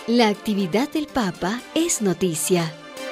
La actividad del Papa es noticia.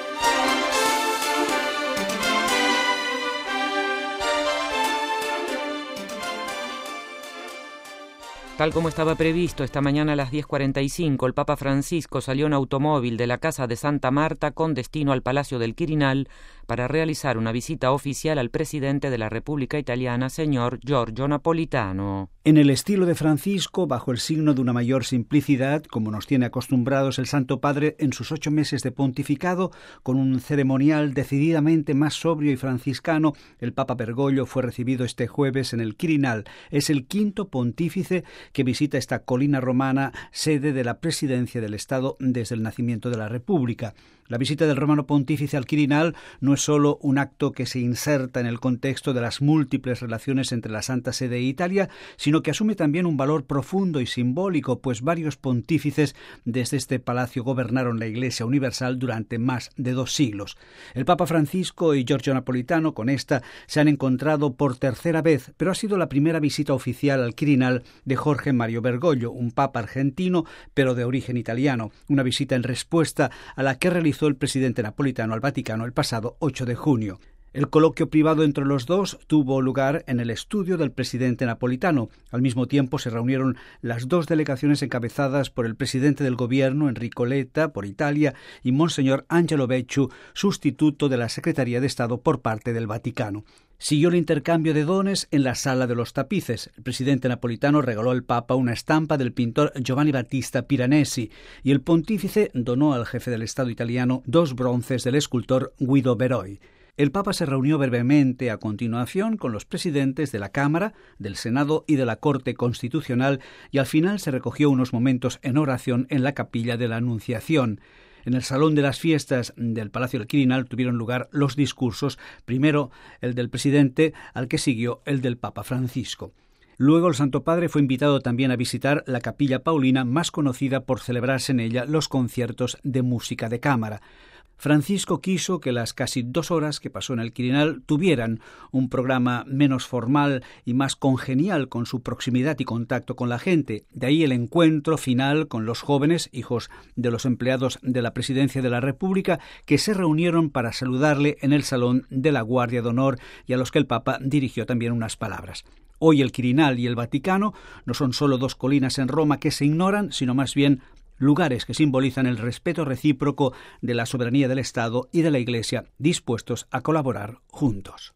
Tal como estaba previsto, esta mañana a las 10:45, el Papa Francisco salió en automóvil de la casa de Santa Marta con destino al Palacio del Quirinal para realizar una visita oficial al presidente de la República Italiana, señor Giorgio Napolitano. En el estilo de Francisco, bajo el signo de una mayor simplicidad, como nos tiene acostumbrados el Santo Padre en sus 8 meses de pontificado, con un ceremonial decididamente más sobrio y franciscano, el Papa Bergoglio fue recibido este jueves en el Quirinal. Es el quinto pontífice que visita esta colina romana, sede de la presidencia del Estado desde el nacimiento de la República. La visita del romano pontífice al Quirinal no es solo un acto que se inserta en el contexto de las múltiples relaciones entre la Santa Sede e Italia, sino que asume también un valor profundo y simbólico, pues varios pontífices desde este palacio gobernaron la Iglesia Universal durante más de 2 siglos. El Papa Francisco y Giorgio Napolitano con esta se han encontrado por tercera vez, pero ha sido la primera visita oficial al Quirinal de Jorge Mario Bergoglio, un papa argentino pero de origen italiano, una visita en respuesta a la que realizó el presidente napolitano al Vaticano el pasado 8 de junio. El coloquio privado entre los dos tuvo lugar en el estudio del presidente napolitano. Al mismo tiempo se reunieron las 2 delegaciones encabezadas por el presidente del gobierno, Enrico Letta, por Italia, y Monseñor Angelo Becciu, sustituto de la Secretaría de Estado por parte del Vaticano. Siguió el intercambio de dones en la Sala de los Tapices. El presidente napolitano regaló al Papa una estampa del pintor Giovanni Battista Piranesi y el pontífice donó al jefe del Estado italiano 2 bronces del escultor Guido Beroi. El Papa se reunió brevemente a continuación con los presidentes de la Cámara, del Senado y de la Corte Constitucional y al final se recogió unos momentos en oración en la capilla de la Anunciación. En el Salón de las Fiestas del Palacio del Quirinal tuvieron lugar los discursos, primero el del presidente, al que siguió el del Papa Francisco. Luego el Santo Padre fue invitado también a visitar la Capilla Paulina, más conocida por celebrarse en ella los conciertos de música de cámara. Francisco quiso que las casi 2 horas que pasó en el Quirinal tuvieran un programa menos formal y más congenial con su proximidad y contacto con la gente. De ahí el encuentro final con los jóvenes, hijos de los empleados de la Presidencia de la República, que se reunieron para saludarle en el Salón de la Guardia de Honor y a los que el Papa dirigió también unas palabras. Hoy el Quirinal y el Vaticano no son solo 2 colinas en Roma que se ignoran, sino más bien lugares que simbolizan el respeto recíproco de la soberanía del Estado y de la Iglesia, dispuestos a colaborar juntos.